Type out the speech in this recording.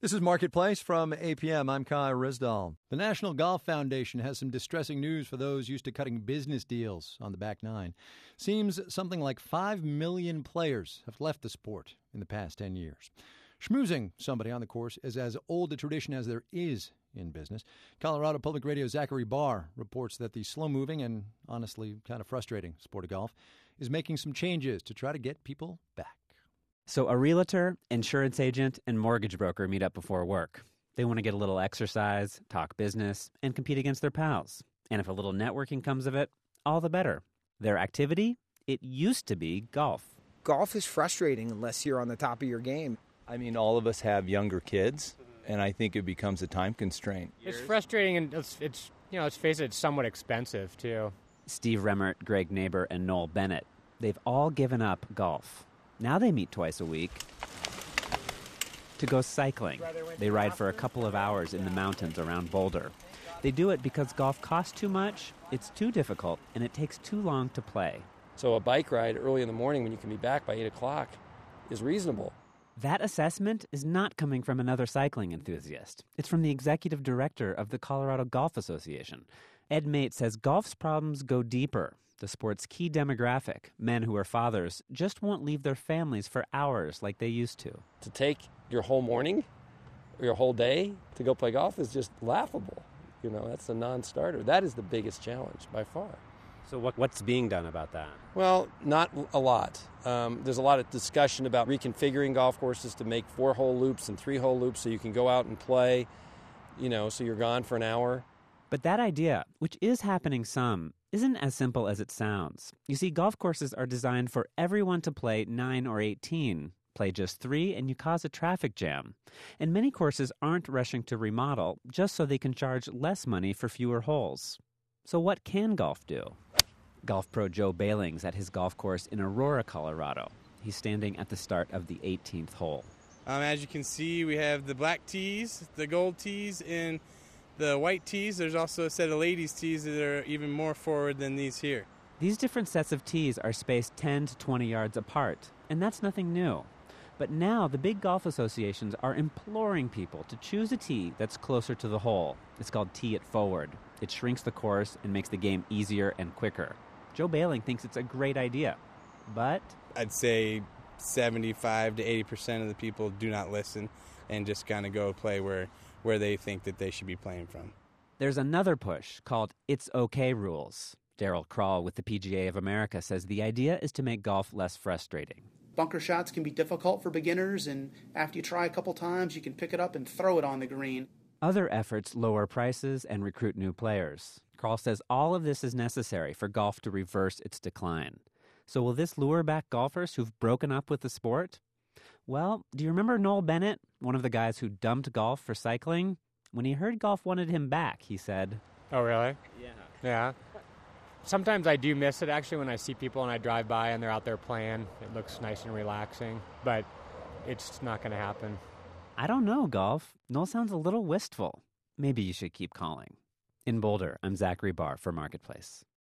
This is Marketplace from APM. I'm Kai Risdall. The National Golf Foundation has some distressing news for those used to cutting business deals on the back nine. Seems something like 5 million players have left the sport in the past 10 years. Schmoozing somebody on the course is as old a tradition as there is in business. Colorado Public Radio's Zachary Barr reports that the slow-moving and honestly kind of frustrating sport of golf is making some changes to try to get people back. So a realtor, insurance agent, and mortgage broker meet up before work. They want to get a little exercise, talk business, and compete against their pals. And if a little networking comes of it, all the better. Their activity? It used to be golf. Golf is frustrating unless you're on the top of your game. I mean, all of us have younger kids, and I think it becomes a time constraint. It's frustrating, and it's let's face it, it's somewhat expensive, too. Steve Remmert, Greg Neighbor, and Noel Bennett, they've all given up golf. Now they meet twice a week to go cycling. They ride for a couple of hours in the mountains around Boulder. They do it because golf costs too much, it's too difficult, and it takes too long to play. So a bike ride early in the morning when you can be back by 8 o'clock is reasonable. That assessment is not coming from another cycling enthusiast. It's from the executive director of the Colorado Golf Association. Ed Mate says golf's problems go deeper. The sport's key demographic, men who are fathers, just won't leave their families for hours like they used to. To take your whole morning or your whole day to go play golf is just laughable. That's a non-starter. That is the biggest challenge by far. So what's being done about that? Well, not a lot. There's a lot of discussion about reconfiguring golf courses to make 4-hole loops and 3-hole loops so you can go out and play, so you're gone for an hour. But that idea, which is happening some, isn't as simple as it sounds. You see, golf courses are designed for everyone to play 9 or 18. Play just 3 and you cause a traffic jam. And many courses aren't rushing to remodel just so they can charge less money for fewer holes. So what can golf do? Golf pro Joe Bailings at his golf course in Aurora, Colorado. He's standing at the start of the 18th hole. As you can see, we have the black tees, the gold tees, and the white tees. There's also a set of ladies' tees that are even more forward than these here. These different sets of tees are spaced 10 to 20 yards apart, and that's nothing new. But now the big golf associations are imploring people to choose a tee that's closer to the hole. It's called Tee It Forward. It shrinks the course and makes the game easier and quicker. Joe Bailing thinks it's a great idea, but I'd say 75 to 80% of the people do not listen and just kind of go play where they think that they should be playing from. There's another push called It's Okay rules. Daryl Krall with the PGA of America says the idea is to make golf less frustrating. Bunker shots can be difficult for beginners, and after you try a couple times, you can pick it up and throw it on the green. Other efforts lower prices and recruit new players. Krall says all of this is necessary for golf to reverse its decline. So will this lure back golfers who've broken up with the sport? Well, do you remember Noel Bennett, one of the guys who dumped golf for cycling? When he heard golf wanted him back, he said, Oh, really? Yeah. Sometimes I do miss it, actually, when I see people and I drive by and they're out there playing. It looks nice and relaxing, but it's not going to happen. I don't know, golf. Noel sounds a little wistful. Maybe you should keep calling. In Boulder, I'm Zachary Barr for Marketplace.